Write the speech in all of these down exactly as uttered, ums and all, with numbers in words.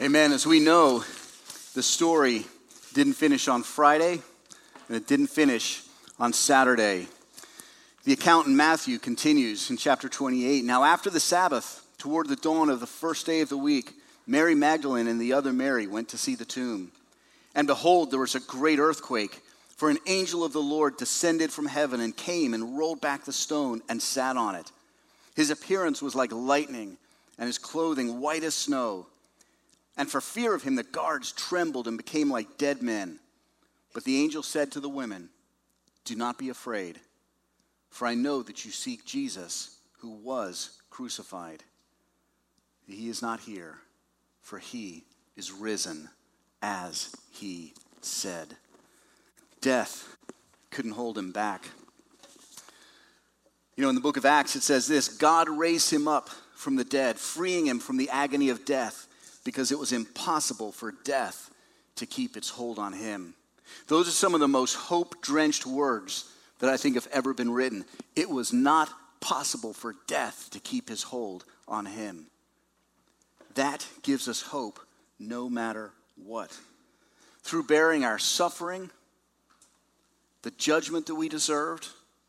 Amen. As we know, the story didn't finish on Friday, and it didn't finish on Saturday. The account in Matthew continues in chapter twenty-eight. Now after the Sabbath, toward the dawn of the first day of the week, Mary Magdalene and the other Mary went to see the tomb. And behold, there was a great earthquake, for an angel of the Lord descended from heaven and came and rolled back the stone and sat on it. His appearance was like lightning, and his clothing white as snow. And for fear of him, the guards trembled and became like dead men. But the angel said to the women, "Do not be afraid, for I know that you seek Jesus, who was crucified. He is not here, for he is risen, as he said." Death couldn't hold him back. You know, in the book of Acts, it says this: God raised him up from the dead, freeing him from the agony of death, because it was impossible for death to keep its hold on him. Those are some of the most hope-drenched words that I think have ever been written. It was not possible for death to keep his hold on him. That gives us hope no matter what. Through bearing our suffering, the judgment that we deserved,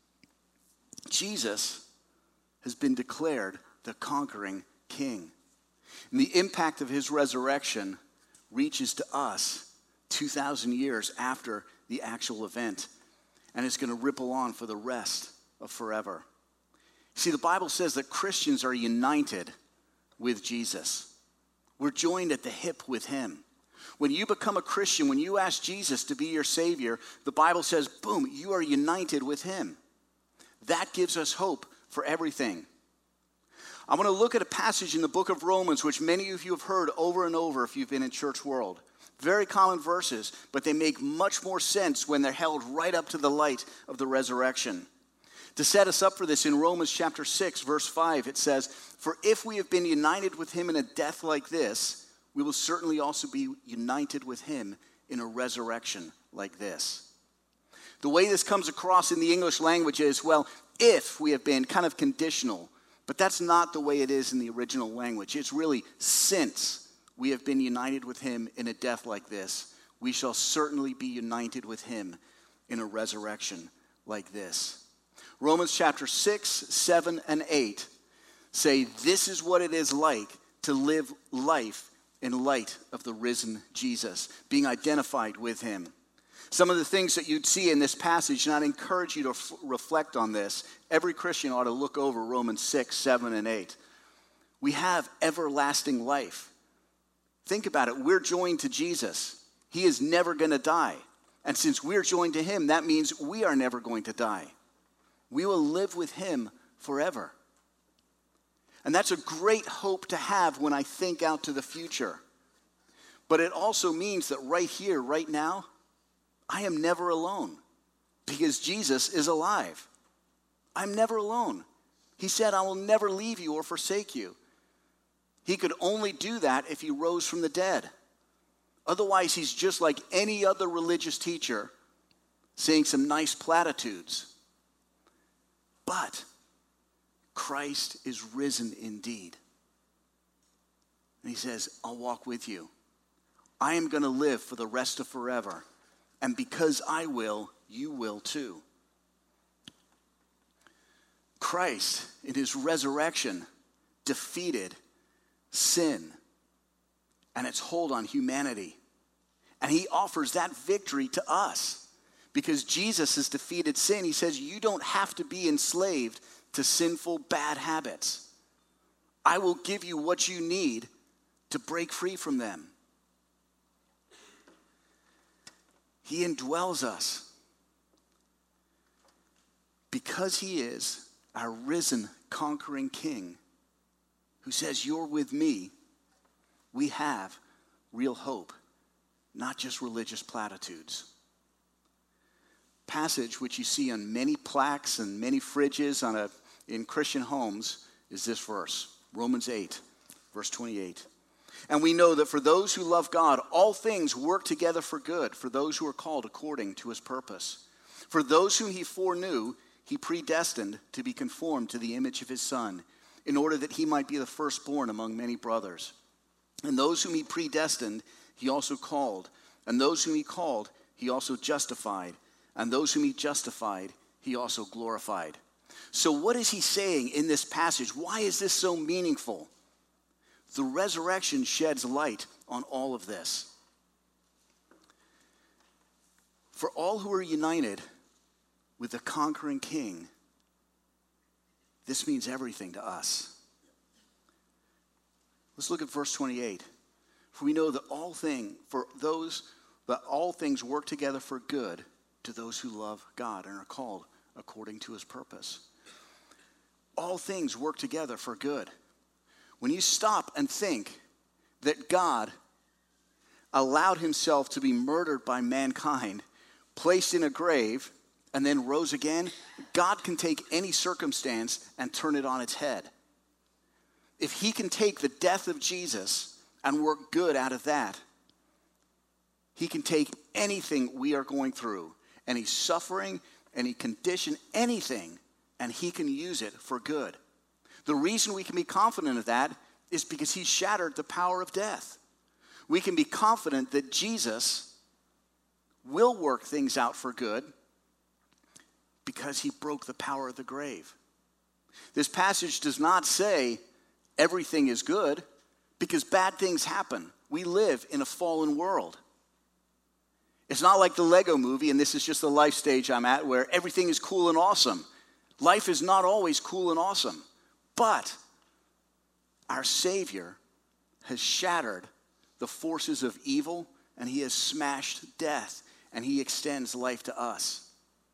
Jesus has been declared the conquering king. And the impact of his resurrection reaches to us two thousand years after the actual event. And it's going to ripple on for the rest of forever. See, the Bible says that Christians are united with Jesus. We're joined at the hip with him. When you become a Christian, when you ask Jesus to be your Savior, the Bible says, boom, you are united with him. That gives us hope for everything. I want to look at a passage in the book of Romans, which many of you have heard over and over if you've been in church world. Very common verses, but they make much more sense when they're held right up to the light of the resurrection. To set us up for this, in Romans chapter six, verse five, it says, "For if we have been united with him in a death like this, we will certainly also be united with him in a resurrection like this." The way this comes across in the English language is, well, if we have been, kind of conditional. But that's not the way it is in the original language. It's really, since we have been united with him in a death like this, we shall certainly be united with him in a resurrection like this. Romans chapter six, seven, and eight say this is what it is like to live life in light of the risen Jesus, being identified with him. Some of the things that you'd see in this passage, and I'd encourage you to f- reflect on this. Every Christian ought to look over Romans six, seven, and eight. We have everlasting life. Think about it. We're joined to Jesus. He is never going to die. And since we're joined to him, that means we are never going to die. We will live with him forever. And that's a great hope to have when I think out to the future. But it also means that right here, right now, I am never alone because Jesus is alive. I'm never alone. He said, "I will never leave you or forsake you." He could only do that if he rose from the dead. Otherwise, he's just like any other religious teacher saying some nice platitudes. But Christ is risen indeed. And he says, "I'll walk with you. I am going to live for the rest of forever. And because I will, you will too." Christ, in his resurrection, defeated sin and its hold on humanity. And he offers that victory to us. Because Jesus has defeated sin, he says, you don't have to be enslaved to sinful, bad habits. I will give you what you need to break free from them. He indwells us. Because he is our risen, conquering king who says, "You're with me," we have real hope, not just religious platitudes. Passage which you see on many plaques and many fridges on a, in Christian homes is this verse, Romans eight, verse twenty-eight. "And we know that for those who love God, all things work together for good, for those who are called according to his purpose. For those whom he foreknew, he predestined to be conformed to the image of his Son, in order that he might be the firstborn among many brothers. And those whom he predestined, he also called. And those whom he called, he also justified. And those whom he justified, he also glorified. So what is he saying in this passage? Why is this so meaningful? The resurrection sheds light on all of this. For all who are united with the conquering king, this means everything to us. Let's look at verse twenty-eight. For we know that all thing for those that all things work together for good to those who love God and are called according to his purpose. All things work together for good. When you stop and think that God allowed himself to be murdered by mankind, placed in a grave, and then rose again, God can take any circumstance and turn it on its head. If he can take the death of Jesus and work good out of that, he can take anything we are going through, any suffering, any condition, anything, and he can use it for good. The reason we can be confident of that is because he shattered the power of death. We can be confident that Jesus will work things out for good because he broke the power of the grave. This passage does not say everything is good, because bad things happen. We live in a fallen world. It's not like the Lego movie, and this is just the life stage I'm at, where everything is cool and awesome. Life is not always cool and awesome. But our Savior has shattered the forces of evil, and he has smashed death, and he extends life to us.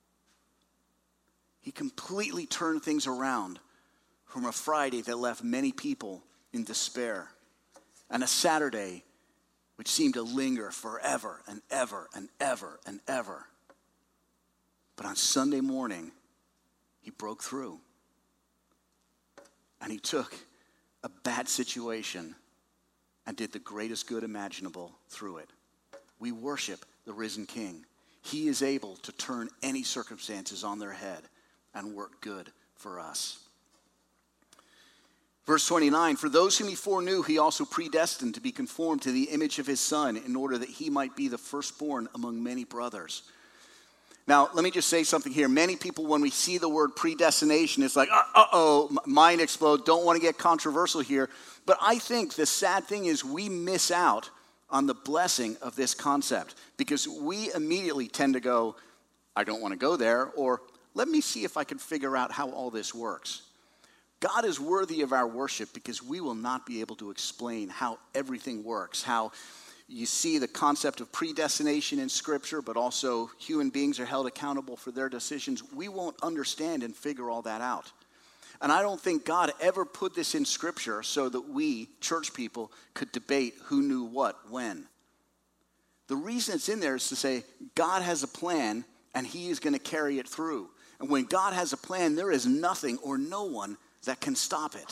He completely turned things around from a Friday that left many people in despair, and a Saturday which seemed to linger forever and ever and ever and ever. But on Sunday morning, he broke through. And he took a bad situation and did the greatest good imaginable through it. We worship the risen King. He is able to turn any circumstances on their head and work good for us. Verse twenty-nine, for those whom he foreknew, he also predestined to be conformed to the image of his Son, in order that he might be the firstborn among many brothers. Now, let me just say something here. Many people, when we see the word predestination, it's like, uh-oh, mind explode, don't want to get controversial here. But I think the sad thing is we miss out on the blessing of this concept, because we immediately tend to go, I don't want to go there, or let me see if I can figure out how all this works. God is worthy of our worship because we will not be able to explain how everything works, how you see the concept of predestination in Scripture, but also human beings are held accountable for their decisions. We won't understand and figure all that out. And I don't think God ever put this in Scripture so that we, church people, could debate who knew what when. The reason it's in there is to say God has a plan and he is going to carry it through. And when God has a plan, there is nothing or no one that can stop it.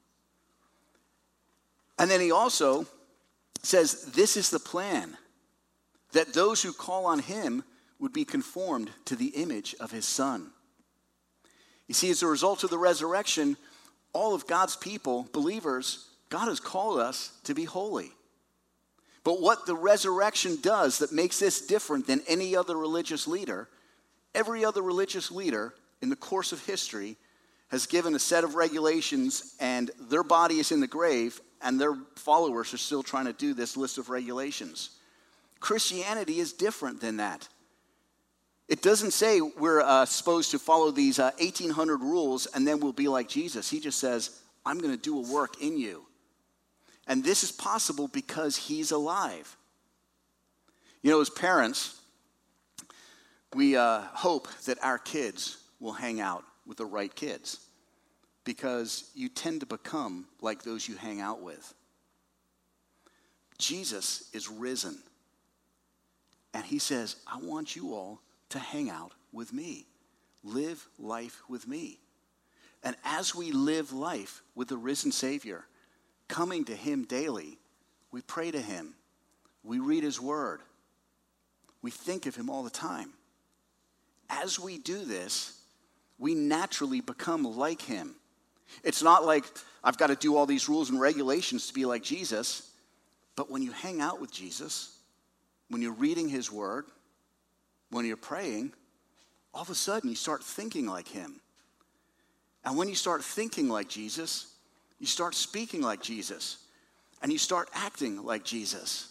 And then he also says, this is the plan, that those who call on him would be conformed to the image of his Son. You see, as a result of the resurrection, all of God's people, believers, God has called us to be holy. But what the resurrection does that makes this different than any other religious leader, every other religious leader in the course of history has given a set of regulations, and their body is in the grave, and their followers are still trying to do this list of regulations. Christianity is different than that. It doesn't say we're uh, supposed to follow these uh, eighteen hundred rules and then we'll be like Jesus. He just says, I'm going to do a work in you. And this is possible because he's alive. You know, as parents, we uh, hope that our kids will hang out with the right kids, because you tend to become like those you hang out with. Jesus is risen, and he says, I want you all to hang out with me. Live life with me. And as we live life with the risen Savior, coming to him daily, we pray to him, we read his word, we think of him all the time. As we do this, we naturally become like him. It's not like I've got to do all these rules and regulations to be like Jesus. But when you hang out with Jesus, when you're reading his word, when you're praying, all of a sudden you start thinking like him. And when you start thinking like Jesus, you start speaking like Jesus, and you start acting like Jesus.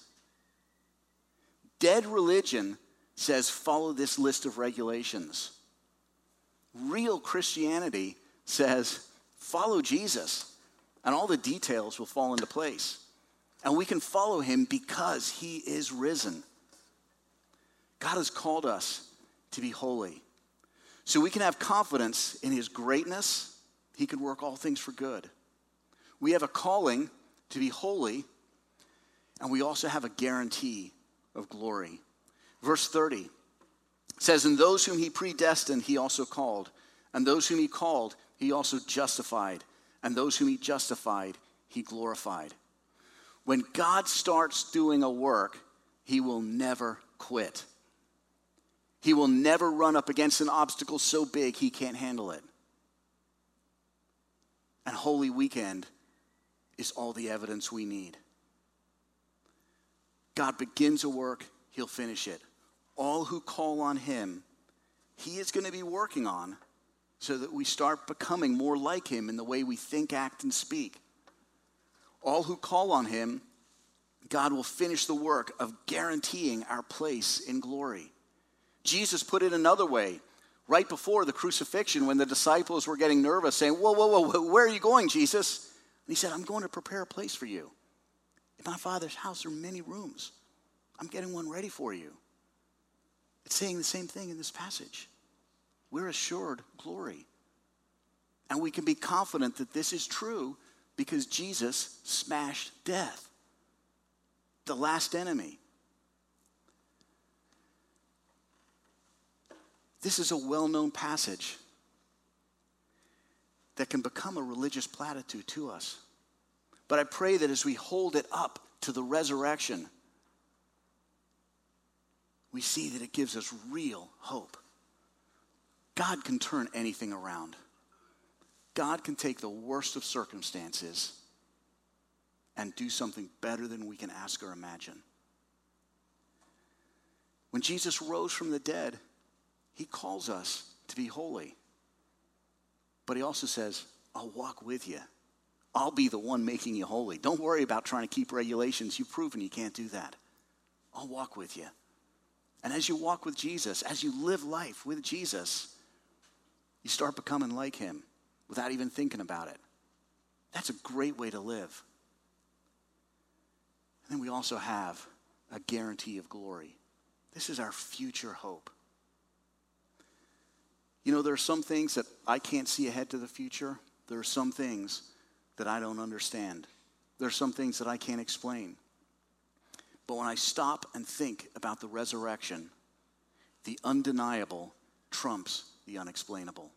Dead religion says follow this list of regulations. Real Christianity says follow Jesus, and all the details will fall into place. And we can follow him because he is risen. God has called us to be holy. So we can have confidence in his greatness. He can work all things for good. We have a calling to be holy, and we also have a guarantee of glory. Verse thirty says, and those whom he predestined, he also called. And those whom he called, he also justified. And those whom he justified, he glorified. When God starts doing a work, he will never quit. He will never run up against an obstacle so big he can't handle it. And Holy Weekend is all the evidence we need. God begins a work, he'll finish it. All who call on him, he is going to be working on so that we start becoming more like him in the way we think, act, and speak. All who call on him, God will finish the work of guaranteeing our place in glory. Jesus put it another way, right before the crucifixion when the disciples were getting nervous, saying, whoa, whoa, whoa, where are you going, Jesus? And he said, I'm going to prepare a place for you. In my Father's house are many rooms. I'm getting one ready for you. It's saying the same thing in this passage. We're assured glory. And we can be confident that this is true because Jesus smashed death, the last enemy. This is a well-known passage that can become a religious platitude to us. But I pray that as we hold it up to the resurrection, we see that it gives us real hope. God can turn anything around. God can take the worst of circumstances and do something better than we can ask or imagine. When Jesus rose from the dead, he calls us to be holy. But he also says, I'll walk with you. I'll be the one making you holy. Don't worry about trying to keep regulations. You've proven you can't do that. I'll walk with you. And as you walk with Jesus, as you live life with Jesus, you start becoming like him without even thinking about it. That's a great way to live. And then we also have a guarantee of glory. This is our future hope. You know, there are some things that I can't see ahead to the future. There are some things that I don't understand. There are some things that I can't explain. But when I stop and think about the resurrection, the undeniable trumps the unexplainable.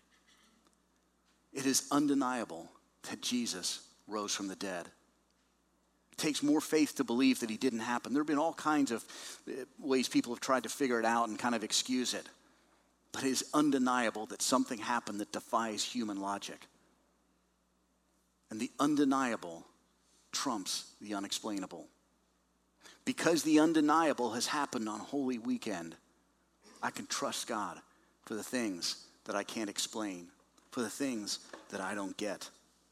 It is undeniable that Jesus rose from the dead. It takes more faith to believe that he didn't happen. There have been all kinds of ways people have tried to figure it out and kind of excuse it. But it is undeniable that something happened that defies human logic. And the undeniable trumps the unexplainable. Because the undeniable has happened on Holy Weekend, I can trust God for the things that I can't explain, for the things that I don't get.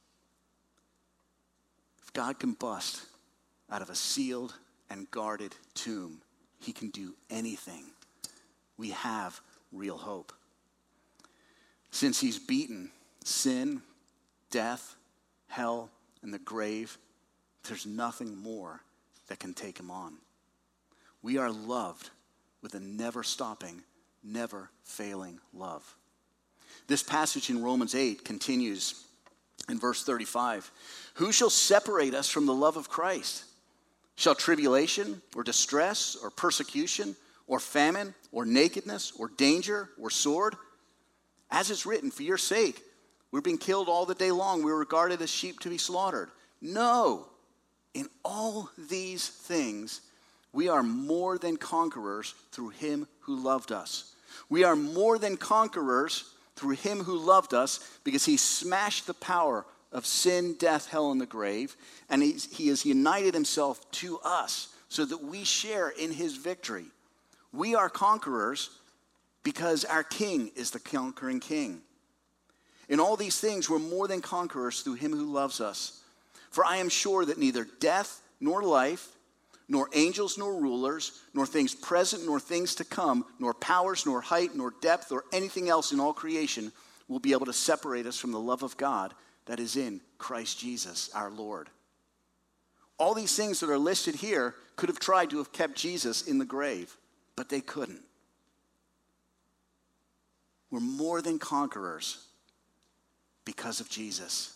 If God can bust out of a sealed and guarded tomb, he can do anything. We have real hope. Since he's beaten sin, death, hell, and the grave, there's nothing more that can take him on. We are loved with a never-stopping, never-failing love. This passage in Romans eight continues in verse thirty-five. Who shall separate us from the love of Christ? Shall tribulation or distress or persecution or famine or nakedness or danger or sword? As it's written, for your sake, we're being killed all the day long. We're regarded as sheep to be slaughtered. No. In all these things, we are more than conquerors through him who loved us. We are more than conquerors through him who loved us because he smashed the power of sin, death, hell, and the grave, and he's, he has united himself to us so that we share in his victory. We are conquerors because our king is the conquering king. In all these things, we're more than conquerors through him who loves us. For I am sure that neither death nor life, nor angels nor rulers, nor things present nor things to come, nor powers nor height nor depth or anything else in all creation will be able to separate us from the love of God that is in Christ Jesus our Lord. All these things that are listed here could have tried to have kept Jesus in the grave, but they couldn't. We're more than conquerors because of Jesus.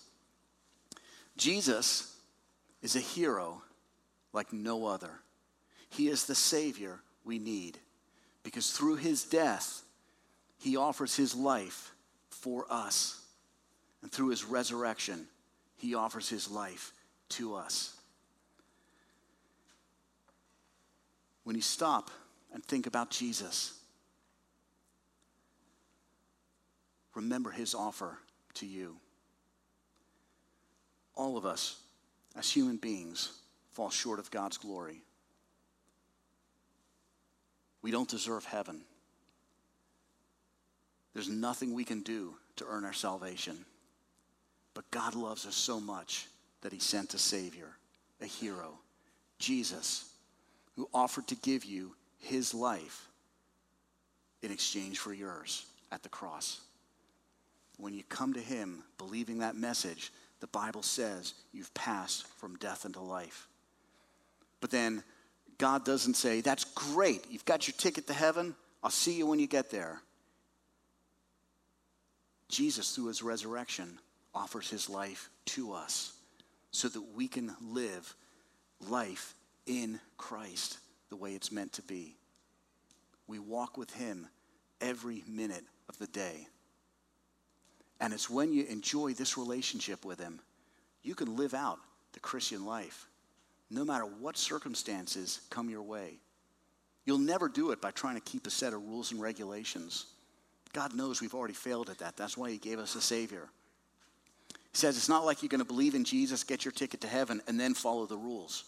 Jesus is a hero like no other. He is the Savior we need because through his death, he offers his life for us. And through his resurrection, he offers his life to us. When you stop and think about Jesus, remember his offer to you. All of us, as human beings, fall short of God's glory. We don't deserve heaven. There's nothing we can do to earn our salvation. But God loves us so much that he sent a Savior, a hero, Jesus, who offered to give you his life in exchange for yours at the cross. When you come to him believing that message, the Bible says you've passed from death into life. But then God doesn't say, that's great, you've got your ticket to heaven, I'll see you when you get there. Jesus, through his resurrection, offers his life to us so that we can live life in Christ the way it's meant to be. We walk with him every minute of the day. And it's when you enjoy this relationship with him, you can live out the Christian life, no matter what circumstances come your way. You'll never do it by trying to keep a set of rules and regulations. God knows we've already failed at that. That's why he gave us a Savior. He says it's not like you're going to believe in Jesus, get your ticket to heaven, and then follow the rules.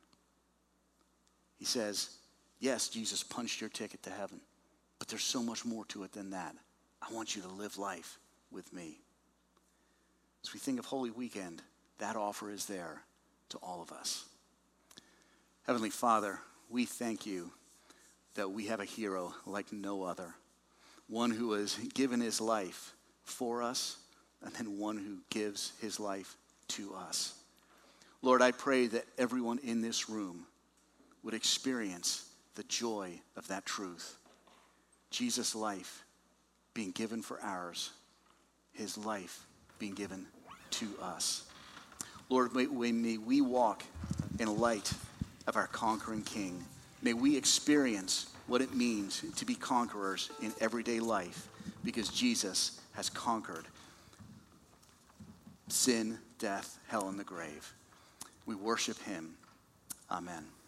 He says, yes, Jesus punched your ticket to heaven, but there's so much more to it than that. I want you to live life with me. As we think of Holy Weekend, that offer is there to all of us. Heavenly Father, we thank you that we have a hero like no other, one who has given his life for us, and then one who gives his life to us. Lord, I pray that everyone in this room would experience the joy of that truth. Jesus' life being given for ours, his life being given to us. Lord, may, may we walk in light of our conquering King. May we experience what it means to be conquerors in everyday life because Jesus has conquered sin, death, hell, and the grave. We worship him. Amen.